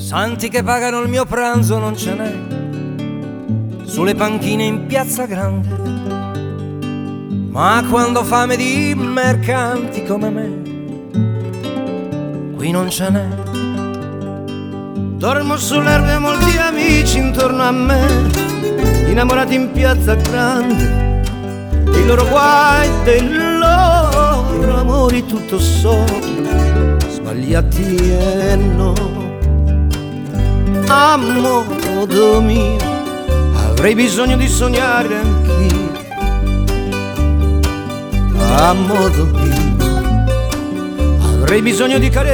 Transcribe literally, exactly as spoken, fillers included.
santi che pagano il mio pranzo non ce n'è sulle panchine in Piazza Grande, ma quando ho fame di mercanti come me qui non ce n'è. Dormo sull'erba e molti amici intorno a me, innamorati in Piazza Grande, dei loro guai, dei loro amori tutto soli, sbagliati e no. A modo mio avrei bisogno di sognare anch'io, a modo mio avrei bisogno di care